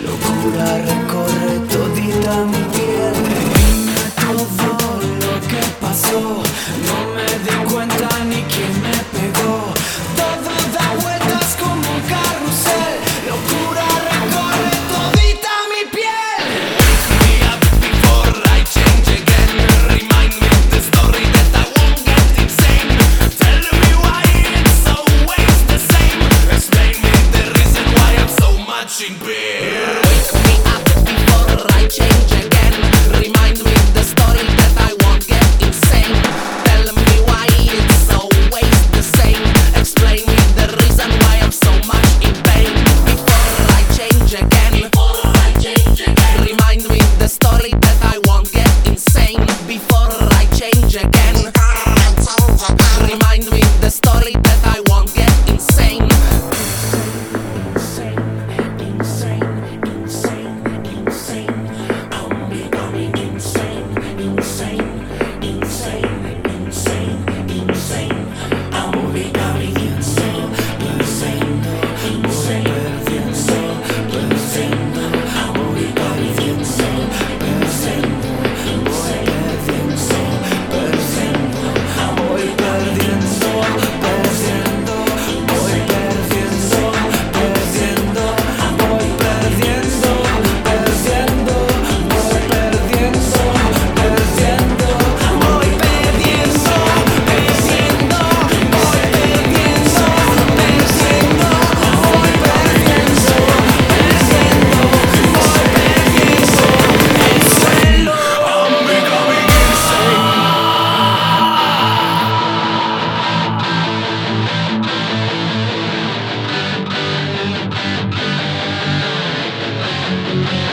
locura recorre todita mi piel. Dime todo lo que pasó, no me di cuenta ni quién me pegó. Todo da vueltas como un carrusel, locura recorre todita mi piel. Wake me up before I change again. Remind me the story that I won't get insane. Tell me why it's always the same. Explain me the reason why I'm so much in pain. Wake me up before I change again. Remind me the story that I won't get insane. Tell me why it's always the same. Explain me the reason why I'm so much in pain. Before I change again. Remind me the story that I won't get insane. Before I change again. Remind me the story that I won't get insane. Thank